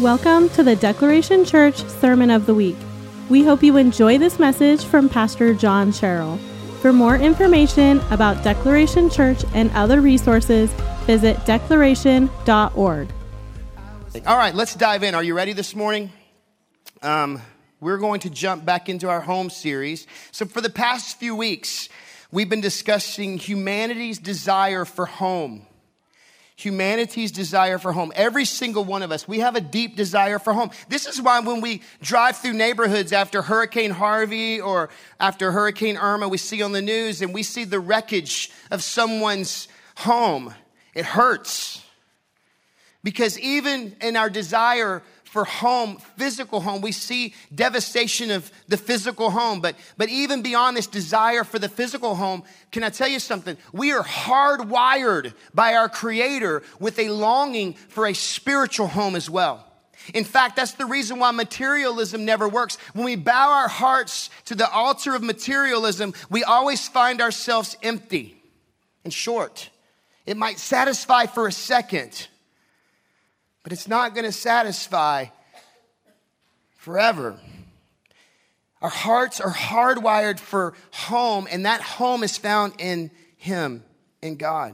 Welcome to the Declaration Church Sermon of the Week. We hope you enjoy this message from Pastor John Sherrill. For more information about Declaration Church and other resources, visit declaration.org. All right, let's dive in. Are you ready this morning? We're going to jump back into our home series. So for the past few weeks, we've been discussing humanity's desire for home. Humanity's desire for home. Every single one of us, we have a deep desire for home. This is why when we drive through neighborhoods after Hurricane Harvey or after Hurricane Irma, we see on the news and we see the wreckage of someone's home. It hurts. Because even in our desire for home, physical home, we see devastation of the physical home. But even beyond this desire for the physical home, can I tell you something? We are hardwired by our Creator with a longing for a spiritual home as well. In fact, that's the reason why materialism never works. When we bow our hearts to the altar of materialism, we always find ourselves empty and short. It might satisfy for a second, but it's not going to satisfy forever. Our hearts are hardwired for home, and that home is found in Him, in God.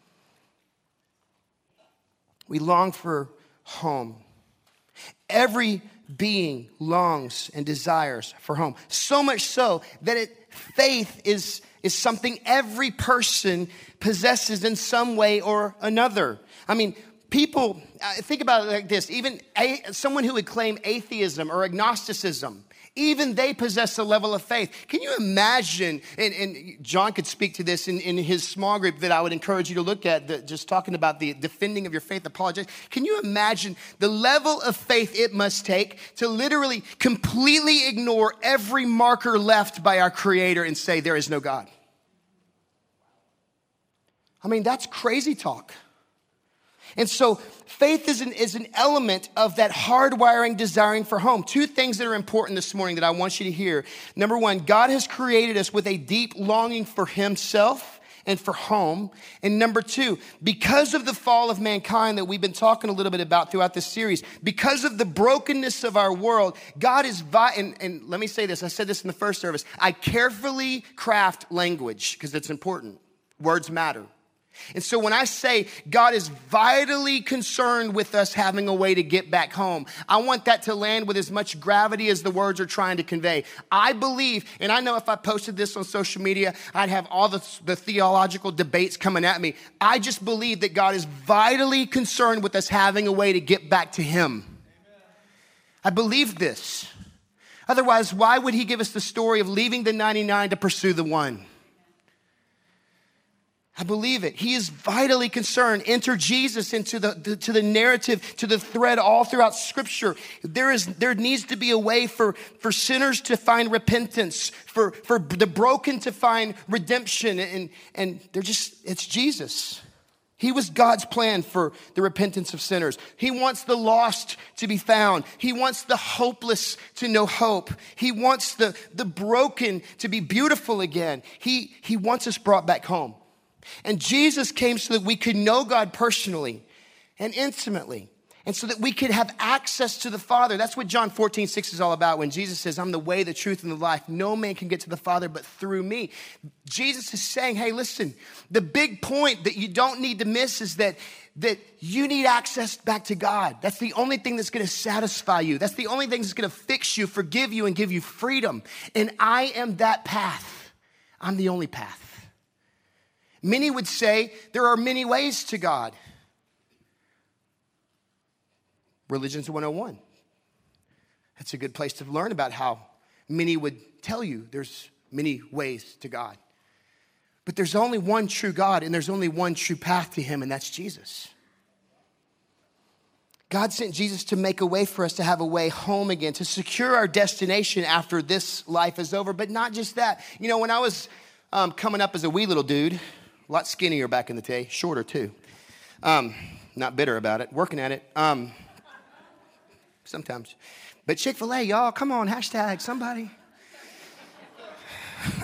We long for home. Every being longs and desires for home. So much so that faith is something every person possesses in some way or another. I mean, people, think about it like this. Even someone who would claim atheism or agnosticism, even they possess a level of faith. Can you imagine, and John could speak to this in his small group that I would encourage you to look at, just talking about the defending of your faith, apologetics. Can you imagine the level of faith it must take to literally completely ignore every marker left by our Creator and say there is no God? I mean, that's crazy talk. And so faith is an element of that hardwiring, desiring for home. Two things that are important this morning that I want you to hear. Number one, God has created us with a deep longing for Himself and for home. And number two, because of the fall of mankind that we've been talking a little bit about throughout this series, because of the brokenness of our world, God is, and let me say this, I said this in the first service, I carefully craft language because it's important. Words matter. And so when I say God is vitally concerned with us having a way to get back home, I want that to land with as much gravity as the words are trying to convey. I believe, and I know if I posted this on social media, I'd have all the theological debates coming at me. I just believe that God is vitally concerned with us having a way to get back to Him. I believe this. Otherwise, why would He give us the story of leaving the 99 to pursue the one? I believe it. He is vitally concerned. Enter Jesus into the narrative, to the thread all throughout Scripture. There needs to be a way for sinners to find repentance, for the broken to find redemption, and it's Jesus. He was God's plan for the repentance of sinners. He wants the lost to be found. He wants the hopeless to know hope. He wants the broken to be beautiful again. He wants us brought back home. And Jesus came so that we could know God personally and intimately, and so that we could have access to the Father. That's what John 14:6 is all about when Jesus says, I'm the way, the truth, and the life. No man can get to the Father but through me. Jesus is saying, hey, listen, the big point that you don't need to miss is that you need access back to God. That's the only thing that's going to satisfy you. That's the only thing that's going to fix you, forgive you, and give you freedom. And I am that path. I'm the only path. Many would say there are many ways to God. Religion's 101. That's a good place to learn about how many would tell you there's many ways to God. But there's only one true God, and there's only one true path to Him, and that's Jesus. God sent Jesus to make a way for us to have a way home again, to secure our destination after this life is over. But not just that. You know, when I was coming up as a wee little dude, a lot skinnier back in the day, shorter too. Not bitter about it, working at it. Sometimes. But Chick-fil-A, y'all, come on, hashtag somebody.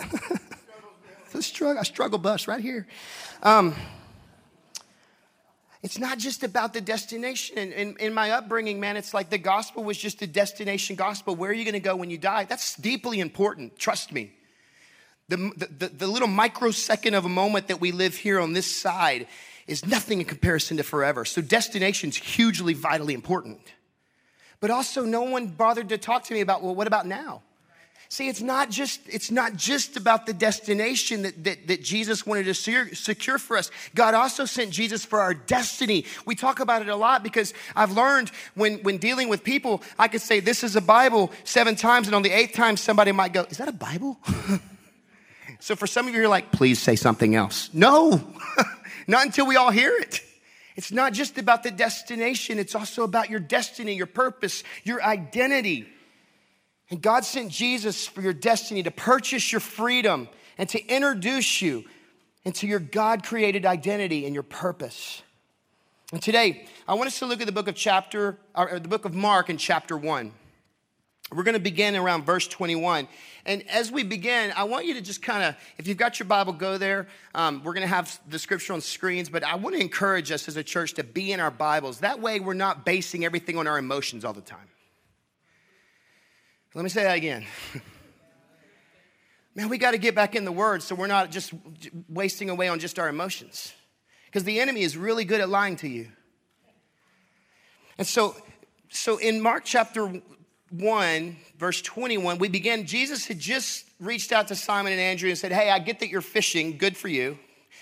A struggle bus right here. It's not just about the destination. In my upbringing, man, it's like the gospel was just a destination gospel. Where are you going to go when you die? That's deeply important. Trust me. The little microsecond of a moment that we live here on this side is nothing in comparison to forever. So destination's hugely, vitally important. But also no one bothered to talk to me about, well, what about now? See, it's not just about the destination that Jesus wanted to secure for us. God also sent Jesus for our destiny. We talk about it a lot because I've learned when dealing with people, I could say, this is a Bible 7 times, and on the 8th time, somebody might go, is that a Bible? So for some of you, you're like, please say something else. No, not until we all hear it. It's not just about the destination. It's also about your destiny, your purpose, your identity. And God sent Jesus for your destiny to purchase your freedom and to introduce you into your God-created identity and your purpose. And today, I want us to look at the book of Mark in chapter 1. We're going to begin around verse 21. And as we begin, I want you to just kind of, if you've got your Bible, go there. We're going to have the scripture on screens, but I want to encourage us as a church to be in our Bibles. That way, we're not basing everything on our emotions all the time. Let me say that again. Man, we got to get back in the Word so we're not just wasting away on just our emotions. Because the enemy is really good at lying to you. And so in Mark chapter 1, verse 21, we begin, Jesus had just reached out to Simon and Andrew and said, hey, I get that you're fishing. Good for you.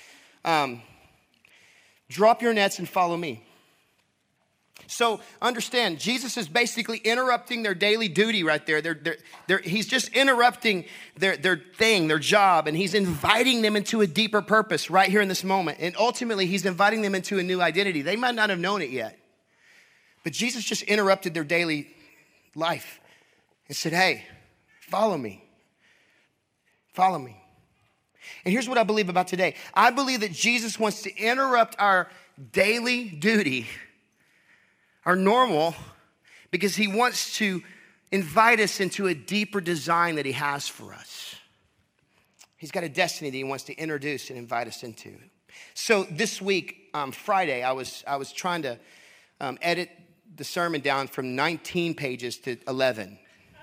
Drop your nets and follow me. So understand, Jesus is basically interrupting their daily duty right there. He's just interrupting their thing, their job, and he's inviting them into a deeper purpose right here in this moment. And ultimately, he's inviting them into a new identity. They might not have known it yet, but Jesus just interrupted their daily life and said, hey, follow me. Follow me. And here's what I believe about today. I believe that Jesus wants to interrupt our daily duty, our normal, because he wants to invite us into a deeper design that he has for us. He's got a destiny that he wants to introduce and invite us into. So this week, Friday, I was trying to edit the sermon down from 19 pages to 11.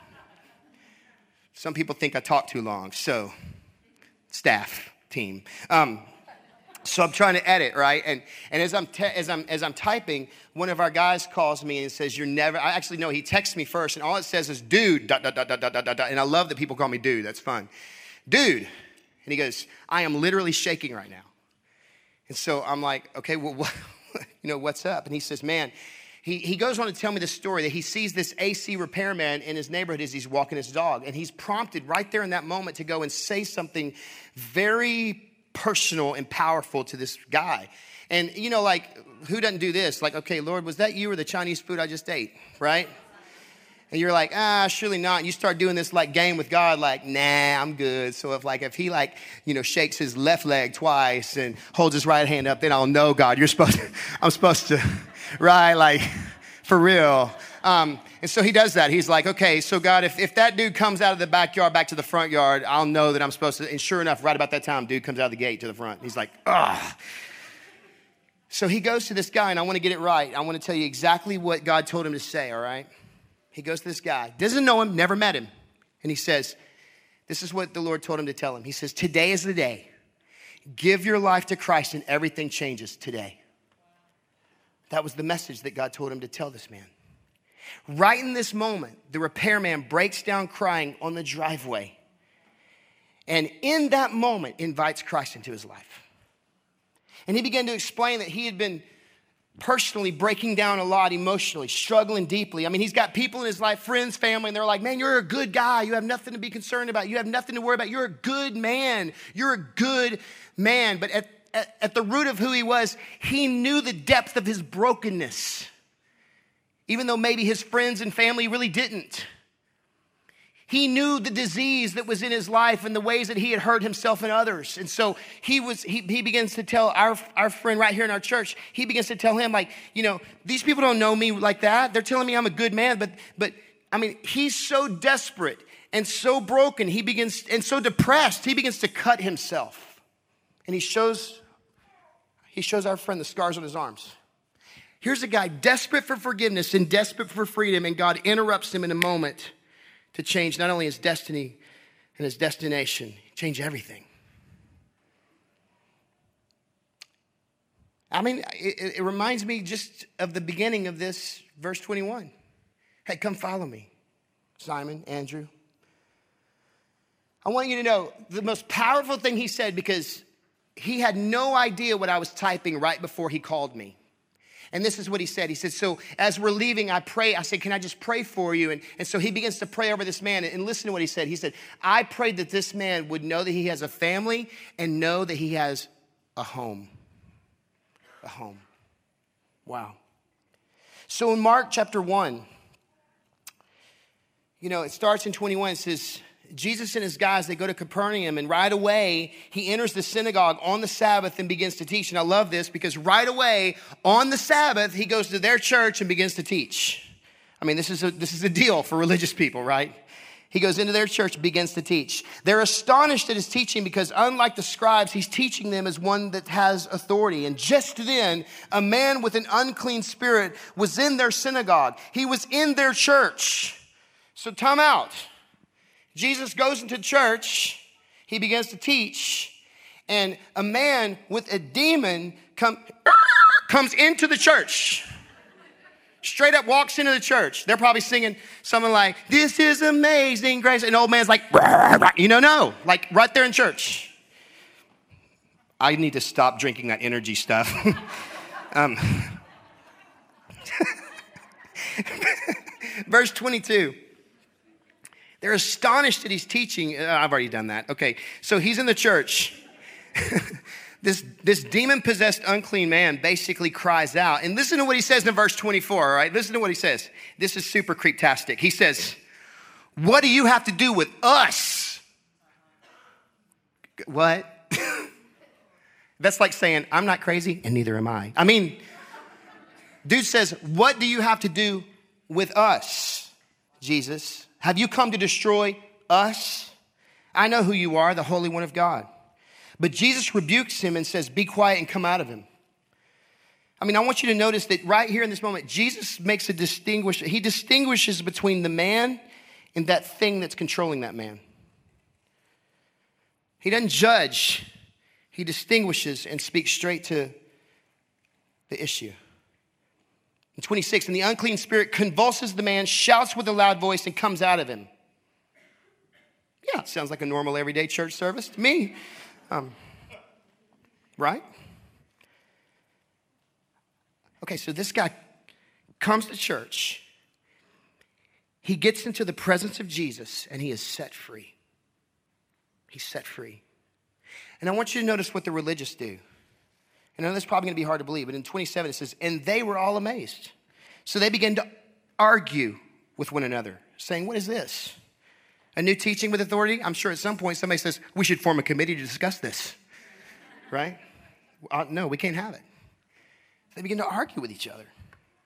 Some people think I talk too long, so staff team. So I'm trying to edit, right? And as I'm typing, one of our guys calls me and says, he texts me first, and all it says is, dude, ... And I love that people call me dude. That's fun. Dude. And he goes, I am literally shaking right now. And so I'm like, okay, well, what's up? And he says, man, he goes on to tell me the story that he sees this AC repairman in his neighborhood as he's walking his dog. And he's prompted right there in that moment to go and say something very personal and powerful to this guy. And, who doesn't do this? Like, okay, Lord, was that you or the Chinese food I just ate, right? And you're like, surely not. And you start doing this game with God, like, nah, I'm good. So if he shakes his left leg twice and holds his right hand up, then I'll know, God, I'm supposed to, right? For real. And so he does that. He's like, okay, so God, if that dude comes out of the backyard back to the front yard, I'll know that I'm supposed to. And sure enough, right about that time, dude comes out of the gate to the front. He's like, ugh. So he goes to this guy, and I want to get it right. I want to tell you exactly what God told him to say, all right? He goes to this guy, doesn't know him, never met him. And he says, this is what the Lord told him to tell him. He says, today is the day. Give your life to Christ and everything changes today. That was the message that God told him to tell this man. Right in this moment, the repairman breaks down crying on the driveway. And in that moment, invites Christ into his life. And he began to explain that he had been personally breaking down a lot emotionally, struggling deeply. I mean, he's got people in his life, friends, family, and they're like, man, you're a good guy. You have nothing to be concerned about. You have nothing to worry about. You're a good man. You're a good man. But at the root of who he was, he knew the depth of his brokenness, even though maybe his friends and family really didn't. He knew the disease that was in his life and the ways that he had hurt himself and others. And so he begins to tell our friend right here in our church, he begins to tell him, these people don't know me like that. They're telling me I'm a good man, but I mean, he's so desperate and so broken, and so depressed, he begins to cut himself. And he shows our friend the scars on his arms. Here's a guy desperate for forgiveness and desperate for freedom, and God interrupts him in a moment to change not only his destiny and his destination, change everything. I mean, it reminds me just of the beginning of this, verse 21. Hey, come follow me, Simon, Andrew. I want you to know the most powerful thing he said, because he had no idea what I was typing right before he called me. And this is what he said. He said, so as we're leaving, I said, can I just pray for you? And so he begins to pray over this man. And listen to what he said. He said, I prayed that this man would know that he has a family and know that he has a home. A home. Wow. So in Mark chapter 1, it starts in 21. It says, Jesus and his guys, they go to Capernaum, and right away, he enters the synagogue on the Sabbath and begins to teach. And I love this because right away, on the Sabbath, he goes to their church and begins to teach. I mean, this is a deal for religious people, right? He goes into their church and begins to teach. They're astonished at his teaching because unlike the scribes, he's teaching them as one that has authority. And just then, a man with an unclean spirit was in their synagogue. He was in their church. So time out. Jesus goes into church, he begins to teach, and a man with a demon comes into the church. Straight up walks into the church. They're probably singing something like, this is amazing grace. And the old man's like, no, like right there in church. I need to stop drinking that energy stuff. Verse 22. They're astonished at his teaching. I've already done that. Okay, so he's in the church. This demon-possessed unclean man basically cries out. And listen to what he says in verse 24, all right? Listen to what he says. This is super creeptastic. He says, what do you have to do with us? What? That's like saying, I'm not crazy, and neither am I. I mean, dude says, what do you have to do with us, Jesus? Have you come to destroy us? I know who you are, the Holy One of God. But Jesus rebukes him and says, be quiet and come out of him. I mean, I want you to notice that right here in this moment, Jesus makes he distinguishes between the man and that thing that's controlling that man. He doesn't judge. He distinguishes and speaks straight to the issue. In 26, and the unclean spirit convulses the man, shouts with a loud voice, and comes out of him. Yeah, it sounds like a normal everyday church service to me. Right? Okay, so this guy comes to church. He gets into the presence of Jesus, and he is set free. He's set free. And I want you to notice what the religious do. And I know that's probably going to be hard to believe, but in 27 it says, and they were all amazed. So they began to argue with one another, saying, what is this? A new teaching with authority? I'm sure at some point somebody says, we should form a committee to discuss this, right? No, we can't have it. They begin to argue with each other.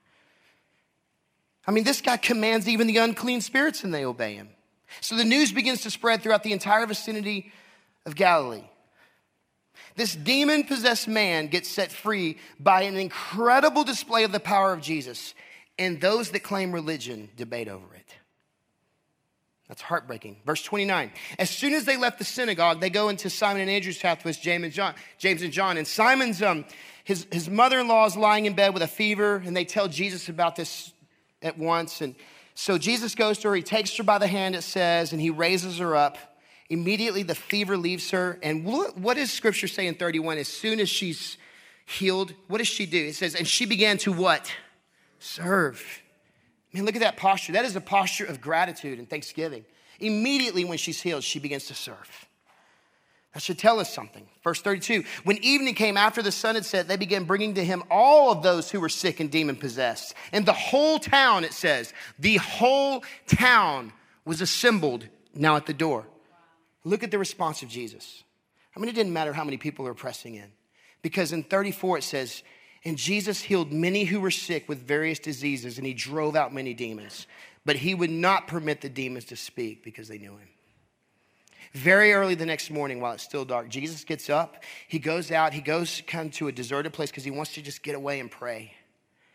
I mean, this guy commands even the unclean spirits and they obey him. So the news begins to spread throughout the entire vicinity of Galilee. This demon-possessed man gets set free by an incredible display of the power of Jesus, and those that claim religion debate over it. That's heartbreaking. Verse 29. As soon as they left the synagogue, they go into Simon and Andrew's house with James and John. And Simon's his mother-in-law is lying in bed with a fever, and they tell Jesus about this at once. And so Jesus goes to her. He takes her by the hand, it says, and he raises her up. Immediately the fever leaves her. And what does Scripture say in 31? As soon as she's healed, what does she do? It says, and she began to what? Serve. I mean, look at that posture. That is a posture of gratitude and thanksgiving. Immediately when she's healed, she begins to serve. That should tell us something. Verse 32, when evening came after the sun had set, they began bringing to him all of those who were sick and demon-possessed. And the whole town, it says, the whole town was assembled now at the door. Look at the response of Jesus. I mean, it didn't matter how many people are pressing in. Because in 34 it says, and Jesus healed many who were sick with various diseases, and he drove out many demons. But he would not permit the demons to speak because they knew him. Very early the next morning, while it's still dark, Jesus gets up. He goes out. He goes kind of to a deserted place because he wants to just get away and pray.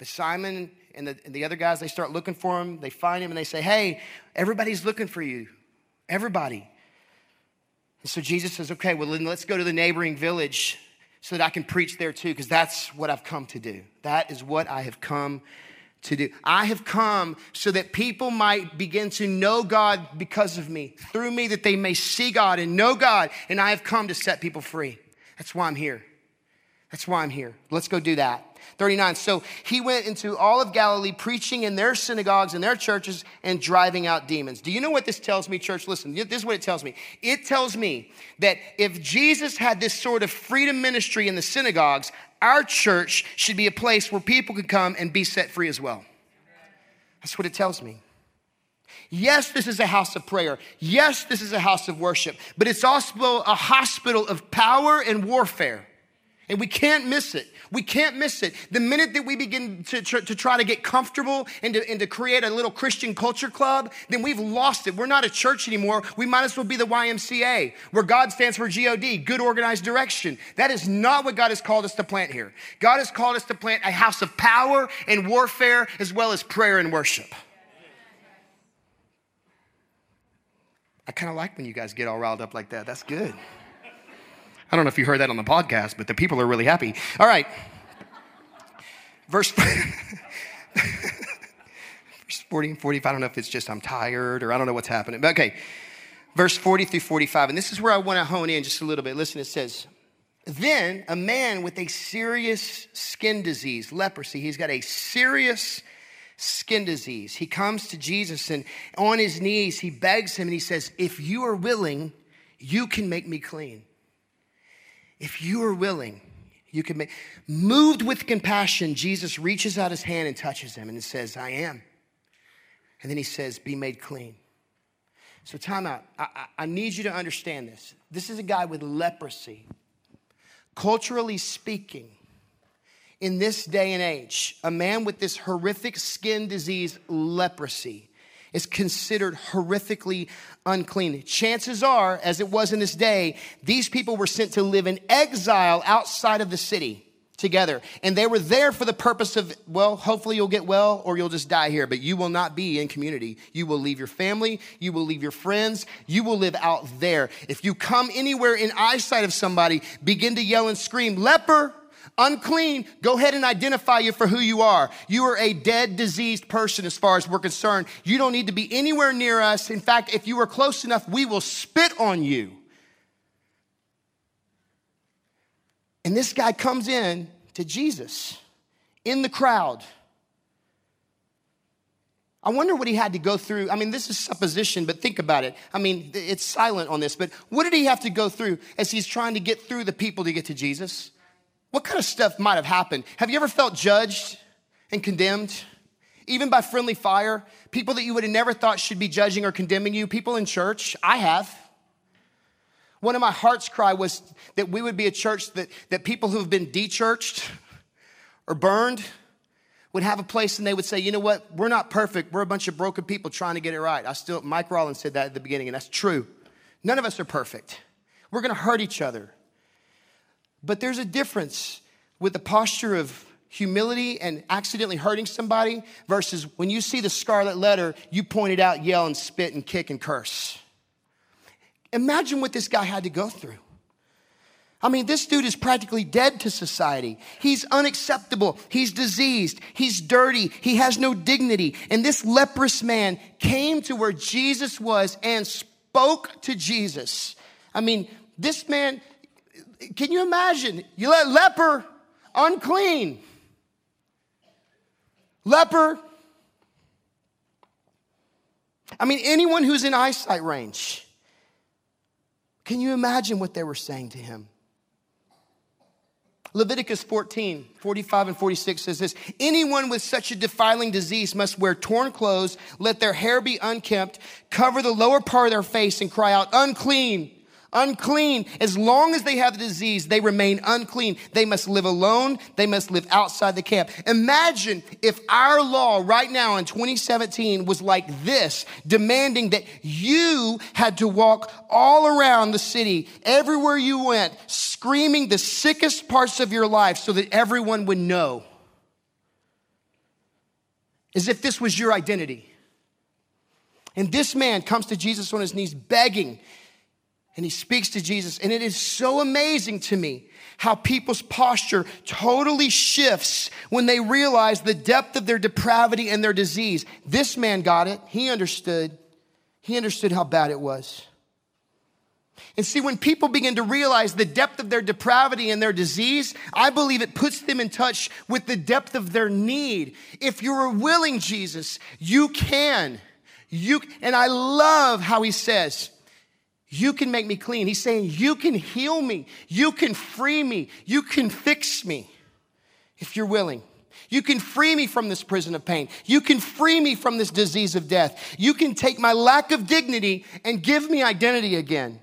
But Simon and the other guys, they start looking for him. They find him and they say, hey, everybody's looking for you. Everybody. And so Jesus says, okay, well, then let's go to the neighboring village so that I can preach there too, because that's what I've come to do. That is what I have come to do. I have come so that people might begin to know God because of me, through me, that they may see God and know God. And I have come to set people free. That's why I'm here. That's why I'm here. Let's go do that. 39. So he went into all of Galilee, preaching in their synagogues and their churches and driving out demons. Do you know what this tells me, church? Listen, this is what it tells me. It tells me that if Jesus had this sort of freedom ministry in the synagogues, our church should be a place where people could come and be set free as well. That's what it tells me. Yes, this is a house of prayer. Yes, this is a house of worship, but it's also a hospital of power and warfare. And we can't miss it. We can't miss it. The minute that we begin to try to get comfortable and to create a little Christian culture club, then we've lost it. We're not a church anymore. We might as well be the YMCA, where God stands for G-O-D, good organized direction. That is not what God has called us to plant here. God has called us to plant a house of power and warfare as well as prayer and worship. I kind of like when you guys get all riled up like that. That's good. I don't know if you heard that on the podcast, but the people are really happy. All right. Verse 40 and 45. I don't know if it's just I'm tired or I don't know what's happening. But okay. Verse 40 through 45. And this is where I want to hone in just a little bit. Listen, it says, then a man with a serious skin disease, leprosy. He's got a serious skin disease. He comes to Jesus and on his knees, he begs him and he says, if you are willing, you can make me clean. If you are willing, you can make. Moved with compassion, Jesus reaches out his hand and touches him and it says, I am. And then he says, be made clean. So time out. I need you to understand this. This is a guy with leprosy. Culturally speaking, in this day and age, a man with this horrific skin disease, leprosy, is considered horrifically unclean. Chances are, as it was in this day, these people were sent to live in exile outside of the city together. And they were there for the purpose of, well, hopefully you'll get well or you'll just die here. But you will not be in community. You will leave your family. You will leave your friends. You will live out there. If you come anywhere in eyesight of somebody, begin to yell and scream, leper, unclean, go ahead and identify you for who you are. You are a dead, diseased person as far as we're concerned. You don't need to be anywhere near us. In fact, if you are close enough, we will spit on you. And this guy comes in to Jesus in the crowd. I wonder what he had to go through. I mean, this is supposition, but think about it. I mean, it's silent on this, but what did he have to go through as he's trying to get through the people to get to Jesus? What kind of stuff might have happened? Have you ever felt judged and condemned? Even by friendly fire? People that you would have never thought should be judging or condemning you? People in church? I have. One of my heart's cry was that we would be a church that people who have been de-churched or burned would have a place and they would say, you know what? We're not perfect. We're a bunch of broken people trying to get it right. Mike Rollins said that at the beginning, and that's true. None of us are perfect. We're going to hurt each other. But there's a difference with the posture of humility and accidentally hurting somebody versus when you see the scarlet letter, you point it out, yell and spit and kick and curse. Imagine what this guy had to go through. I mean, this dude is practically dead to society. He's unacceptable. He's diseased. He's dirty. He has no dignity. And this leprous man came to where Jesus was and spoke to Jesus. I mean, this man... Can you imagine? You let leper, unclean. Leper. I mean, anyone who's in eyesight range. Can you imagine what they were saying to him? Leviticus 14, 45 and 46 says this, anyone with such a defiling disease must wear torn clothes, let their hair be unkempt, cover the lower part of their face and cry out, unclean. Unclean. As long as they have the disease, they remain unclean. They must live alone. They must live outside the camp. Imagine if our law right now in 2017 was like this, demanding that you had to walk all around the city, everywhere you went, screaming the sickest parts of your life so that everyone would know. as if this was your identity. And this man comes to Jesus on his knees begging, and he speaks to Jesus. And it is so amazing to me how people's posture totally shifts when they realize the depth of their depravity and their disease. This man got it. He understood. He understood how bad it was. And see, when people begin to realize the depth of their depravity and their disease, I believe it puts them in touch with the depth of their need. If you're willing, Jesus, you can. And I love how he says, you can make me clean. He's saying, you can heal me. You can free me. You can fix me if you're willing. You can free me from this prison of pain. You can free me from this disease of death. You can take my lack of dignity and give me identity again.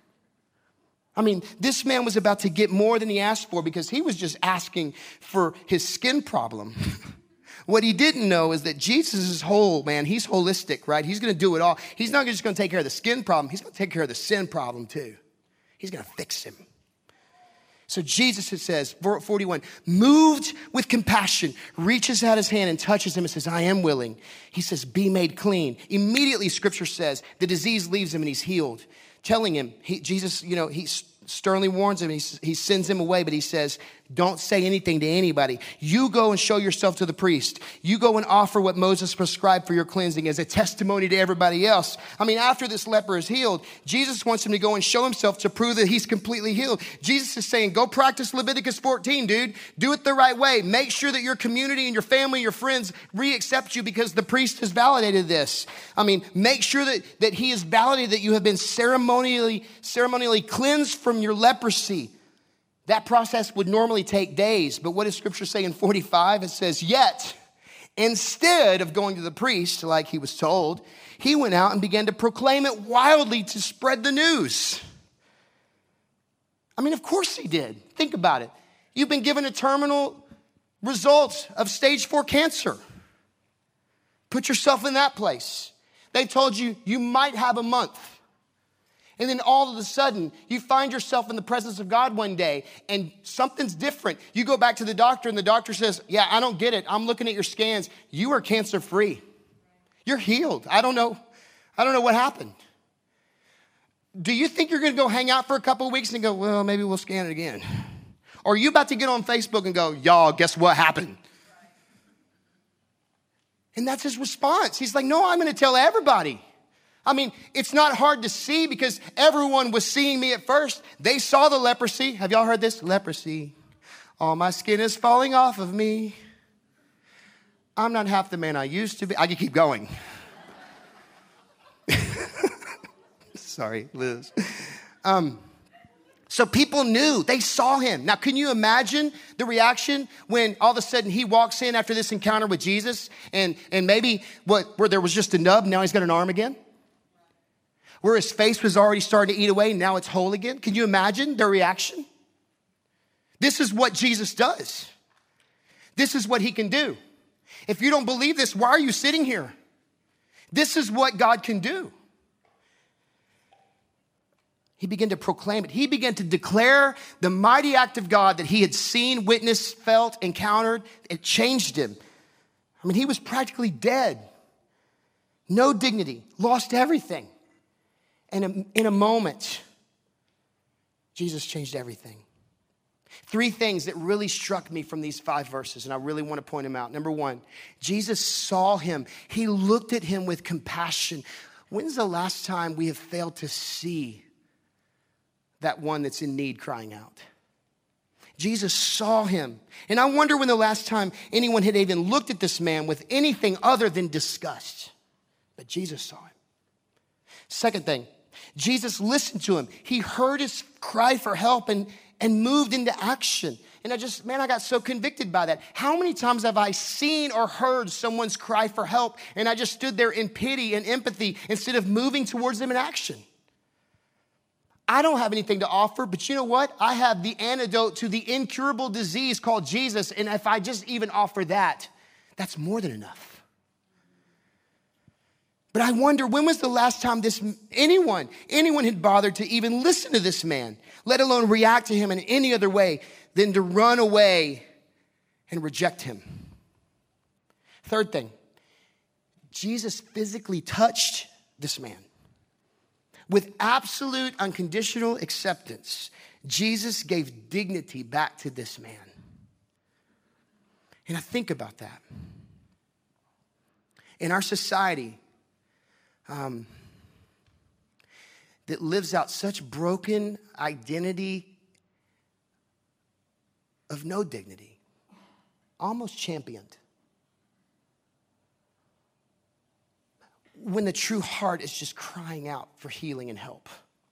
I mean, this man was about to get more than he asked for because he was just asking for his skin problem. What he didn't know is that Jesus is whole, man. He's holistic, right? He's going to do it all. He's not just going to take care of the skin problem. He's going to take care of the sin problem too. He's going to fix him. So Jesus, it says, 41, moved with compassion, reaches out his hand and touches him and says, I am willing. He says, be made clean. Immediately, scripture says, the disease leaves him and he's healed. Telling him, Jesus, he sternly warns him. He sends him away, but he says, don't say anything to anybody. You go and show yourself to the priest. You go and offer what Moses prescribed for your cleansing as a testimony to everybody else. I mean, after this leper is healed, Jesus wants him to go and show himself to prove that he's completely healed. Jesus is saying, go practice Leviticus 14, dude. Do it the right way. Make sure that your community and your family, your friends re-accept you because the priest has validated this. I mean, make sure that he has validated that you have been ceremonially cleansed from your leprosy. That process would normally take days, but what does scripture say in 45? It says, yet, instead of going to the priest like he was told, he went out and began to proclaim it wildly to spread the news. I mean, of course he did. Think about it. You've been given a terminal result of stage 4 cancer. Put yourself in that place. They told you you might have a month. And then all of a sudden, you find yourself in the presence of God one day and something's different. You go back to the doctor and the doctor says, yeah, I don't get it. I'm looking at your scans. You are cancer free. You're healed. I don't know what happened. Do you think you're going to go hang out for a couple of weeks and go, well, maybe we'll scan it again? Or are you about to get on Facebook and go, y'all, guess what happened? And that's his response. He's like, no, I'm going to tell everybody. I mean, it's not hard to see because everyone was seeing me at first. They saw the leprosy. Have y'all heard this? Leprosy. All my skin is falling off of me. I'm not half the man I used to be. I could keep going. Sorry, Liz. So people knew. They saw him. Now, can you imagine the reaction when all of a sudden he walks in after this encounter with Jesus and maybe where there was just a nub, now he's got an arm again? Where his face was already starting to eat away, now it's whole again. Can you imagine their reaction? This is what Jesus does. This is what he can do. If you don't believe this, why are you sitting here? This is what God can do. He began to proclaim it. He began to declare the mighty act of God that he had seen, witnessed, felt, encountered. It changed him. I mean, he was practically dead. No dignity, lost everything. And in a moment, Jesus changed everything. 3 things that really struck me from these 5 verses, and I really want to point them out. Number 1, Jesus saw him. He looked at him with compassion. When's the last time we have failed to see that one that's in need crying out? Jesus saw him. And I wonder when the last time anyone had even looked at this man with anything other than disgust. But Jesus saw him. Second thing, Jesus listened to him. He heard his cry for help and moved into action. And I got so convicted by that. How many times have I seen or heard someone's cry for help and I just stood there in pity and empathy instead of moving towards them in action? I don't have anything to offer, but you know what? I have the antidote to the incurable disease called Jesus. And if I just even offer that, that's more than enough. But I wonder, when was the last time anyone had bothered to even listen to this man, let alone react to him in any other way than to run away and reject him? Third thing, Jesus physically touched this man. With absolute unconditional acceptance, Jesus gave dignity back to this man. And I think about that. In our society that lives out such broken identity of no dignity, almost championed, when the true heart is just crying out for healing and help.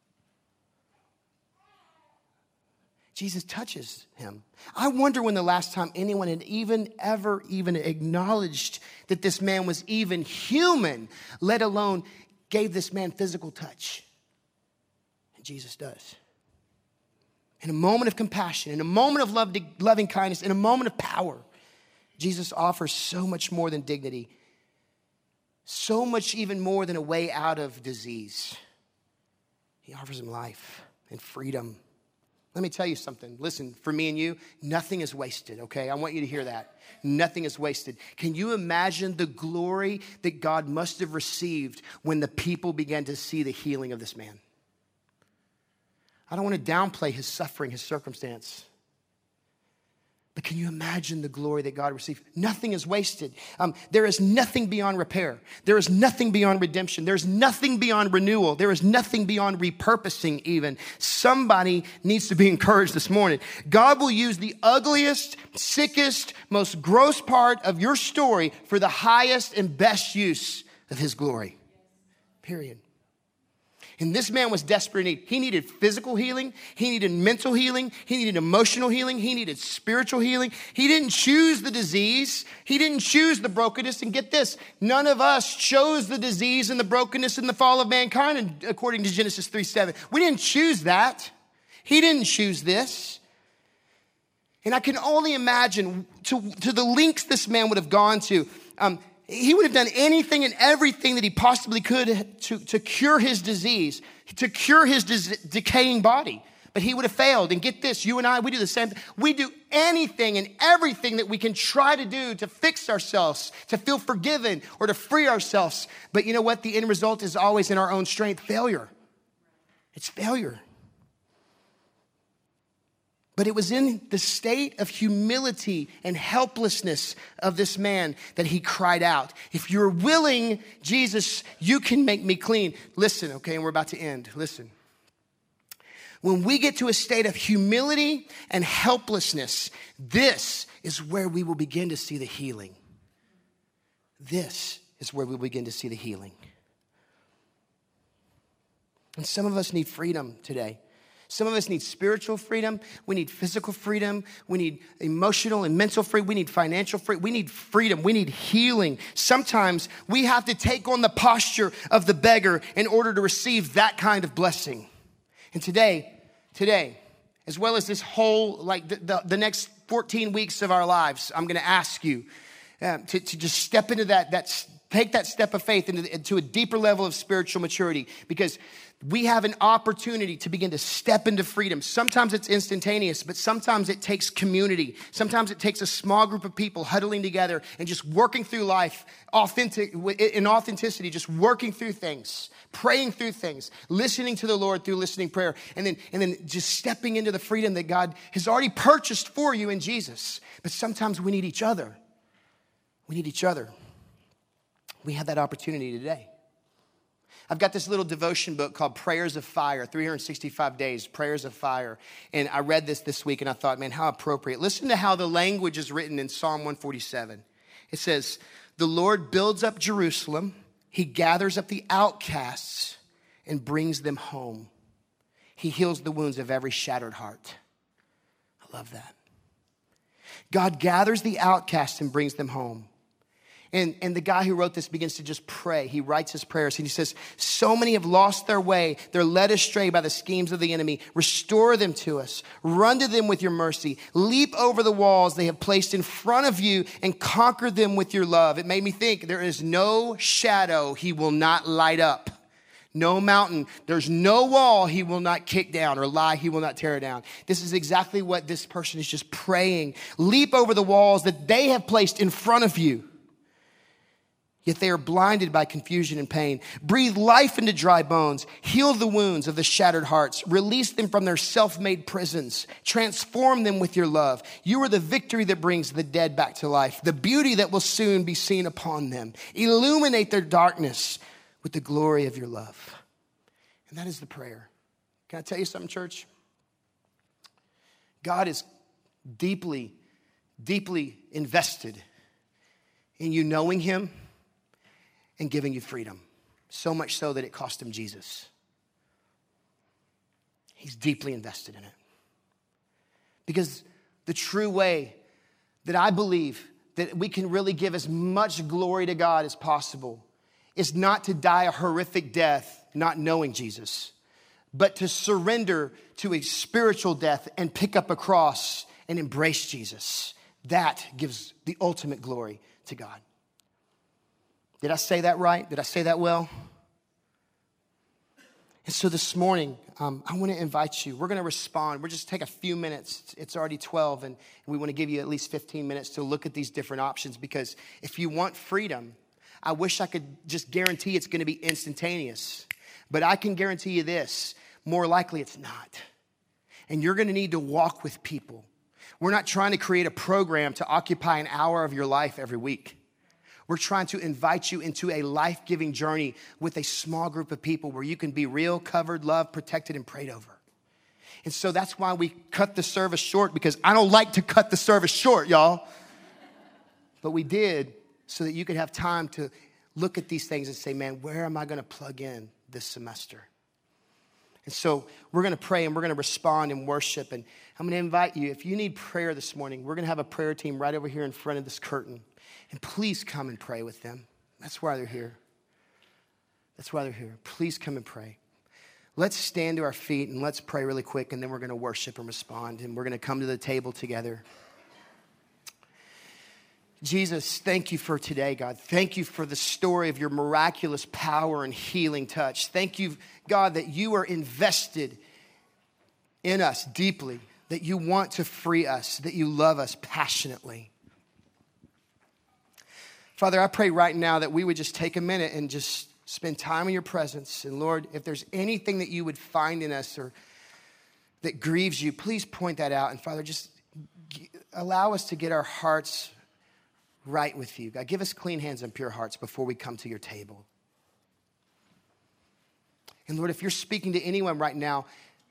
Jesus touches him. I wonder when the last time anyone had ever acknowledged that this man was even human, let alone gave this man physical touch. And Jesus does. In a moment of compassion, in a moment of loving kindness, in a moment of power, Jesus offers so much more than dignity, so much even more than a way out of disease. He offers him life and freedom. Let me tell you something. Listen, for me and you, nothing is wasted, okay? I want you to hear that. Nothing is wasted. Can you imagine the glory that God must have received when the people began to see the healing of this man? I don't want to downplay his suffering, his circumstance. But can you imagine the glory that God received? Nothing is wasted. There is nothing beyond repair. There is nothing beyond redemption. There's nothing beyond renewal. There is nothing beyond repurposing even. Somebody needs to be encouraged this morning. God will use the ugliest, sickest, most gross part of your story for the highest and best use of his glory. Period. And this man was desperate in need. He needed physical healing. He needed mental healing. He needed emotional healing. He needed spiritual healing. He didn't choose the disease. He didn't choose the brokenness. And get this, none of us chose the disease and the brokenness and the fall of mankind, according to Genesis 3:7. We didn't choose that. He didn't choose this. And I can only imagine to the lengths this man would have gone to. He would have done anything and everything that he possibly could to cure his disease, to cure his decaying body. But he would have failed. And get this, you and I, we do the same thing. We do anything and everything that we can try to do to fix ourselves, to feel forgiven, or to free ourselves. But you know what? The end result is always in our own strength, failure. It's failure. But it was in the state of humility and helplessness of this man that he cried out, "If you're willing, Jesus, you can make me clean." Listen, okay, and we're about to end. Listen. When we get to a state of humility and helplessness, this is where we will begin to see the healing. This is where we will begin to see the healing. And some of us need freedom today. Some of us need spiritual freedom. We need physical freedom. We need emotional and mental freedom. We need financial freedom. We need freedom. We need healing. Sometimes we have to take on the posture of the beggar in order to receive that kind of blessing. And today, as well as this whole, like the next 14 weeks of our lives, I'm going to ask you to just step into take that step of faith into a deeper level of spiritual maturity, because we have an opportunity to begin to step into freedom. Sometimes it's instantaneous, but sometimes it takes community. Sometimes it takes a small group of people huddling together and just working through life in authenticity, just working through things, praying through things, listening to the Lord through listening prayer, and then just stepping into the freedom that God has already purchased for you in Jesus. But sometimes we need each other. We need each other. We have that opportunity today. I've got this little devotion book called Prayers of Fire, 365 Days, Prayers of Fire. And I read this week and I thought, man, how appropriate. Listen to how the language is written in Psalm 147. It says, "The Lord builds up Jerusalem. He gathers up the outcasts and brings them home. He heals the wounds of every shattered heart." I love that. God gathers the outcasts and brings them home. And the guy who wrote this begins to just pray. He writes his prayers and he says, "So many have lost their way. They're led astray by the schemes of the enemy. Restore them to us. Run to them with your mercy. Leap over the walls they have placed in front of you and conquer them with your love." It made me think, there is no shadow he will not light up. No mountain, there's no wall he will not kick down, or lie he will not tear down. This is exactly what this person is just praying. Leap over the walls that they have placed in front of you. yet they are blinded by confusion and pain. Breathe life into dry bones. Heal the wounds of the shattered hearts. Release them from their self-made prisons. Transform them with your love. You are the victory that brings the dead back to life, the beauty that will soon be seen upon them. Illuminate their darkness with the glory of your love. And that is the prayer. Can I tell you something, church? God is deeply, deeply invested in you knowing him and giving you freedom. So much so that it cost him Jesus. He's deeply invested in it. Because the true way that I believe that we can really give as much glory to God as possible is not to die a horrific death not knowing Jesus, but to surrender to a spiritual death and pick up a cross and embrace Jesus. That gives the ultimate glory to God. Did I say that right? Did I say that well? And so this morning, I want to invite you. We're going to respond. We're just take a few minutes. It's already 12, and we want to give you at least 15 minutes to look at these different options, because if you want freedom, I wish I could just guarantee it's going to be instantaneous. But I can guarantee you this, more likely it's not. And you're going to need to walk with people. We're not trying to create a program to occupy an hour of your life every week. We're trying to invite you into a life-giving journey with a small group of people where you can be real, covered, loved, protected, and prayed over. And so that's why we cut the service short, because I don't like to cut the service short, y'all. But we did so that you could have time to look at these things and say, man, where am I going to plug in this semester? And so we're going to pray and we're going to respond and worship. And I'm going to invite you, if you need prayer this morning, we're going to have a prayer team right over here in front of this curtain. And please come and pray with them. That's why they're here. That's why they're here. Please come and pray. Let's stand to our feet and let's pray really quick, and then we're going to worship and respond, and we're going to come to the table together. Jesus, thank you for today, God. Thank you for the story of your miraculous power and healing touch. Thank you, God, that you are invested in us deeply, that you want to free us, that you love us passionately. Father, I pray right now that we would just take a minute and just spend time in your presence. And Lord, if there's anything that you would find in us or that grieves you, please point that out. And Father, just allow us to get our hearts right with you. God, give us clean hands and pure hearts before we come to your table. And Lord, if you're speaking to anyone right now,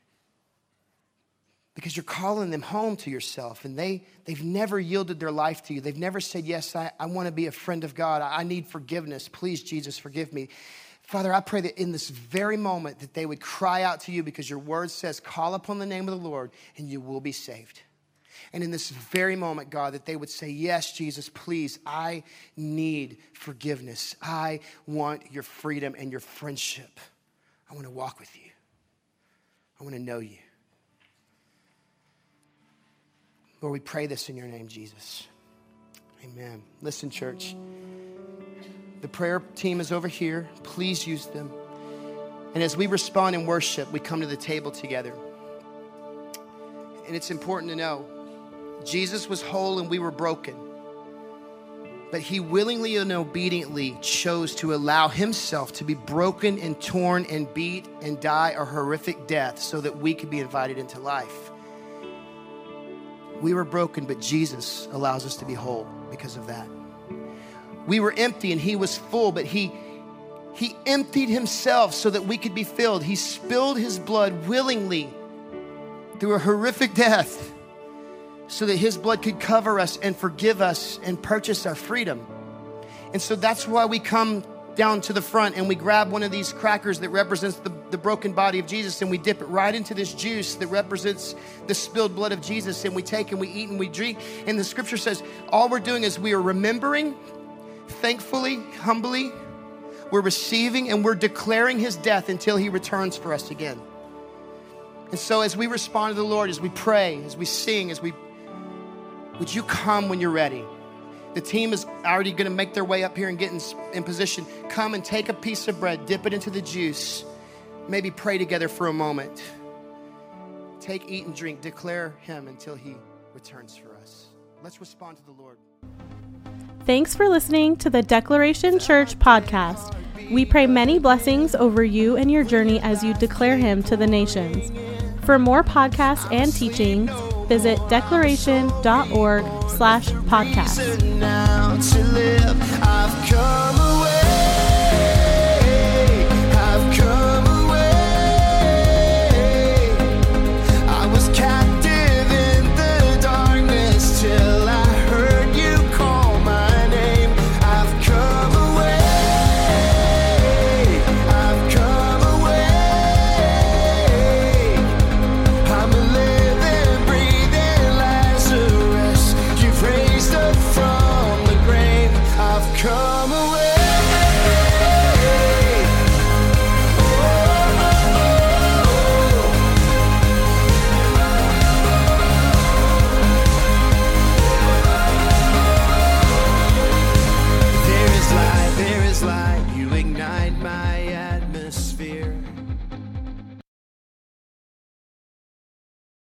because you're calling them home to yourself, and they've never yielded their life to you. They've never said, yes, I want to be a friend of God. I need forgiveness. Please, Jesus, forgive me. Father, I pray that in this very moment that they would cry out to you, because your word says, call upon the name of the Lord and you will be saved. And in this very moment, God, that they would say, yes, Jesus, please, I need forgiveness. I want your freedom and your friendship. I want to walk with you. I want to know you. Lord, we pray this in your name, Jesus. Amen. Listen, church. The prayer team is over here. Please use them. And as we respond in worship, we come to the table together. And it's important to know, Jesus was whole and we were broken. But he willingly and obediently chose to allow himself to be broken and torn and beat and die a horrific death so that we could be invited into life. We were broken, but Jesus allows us to be whole because of that. We were empty and he was full, but he emptied himself so that we could be filled. He spilled his blood willingly through a horrific death so that his blood could cover us and forgive us and purchase our freedom. And so that's why we come down to the front and we grab one of these crackers that represents the broken body of Jesus, and we dip it right into this juice that represents the spilled blood of Jesus, and we take and we eat and we drink. And the scripture says all we're doing is we are remembering, thankfully, humbly, we're receiving and we're declaring his death until he returns for us again. And so as we respond to the Lord, as we pray, as we sing, would you come when you're ready? The team is already going to make their way up here and get in position. Come and take a piece of bread, dip it into the juice. Maybe pray together for a moment. Take, eat, and drink. Declare him until he returns for us. Let's respond to the Lord. Thanks for listening to the Declaration Church podcast. We pray many blessings over you and your journey as you declare him to the nations. For more podcasts and teachings, visit declaration.org/podcast.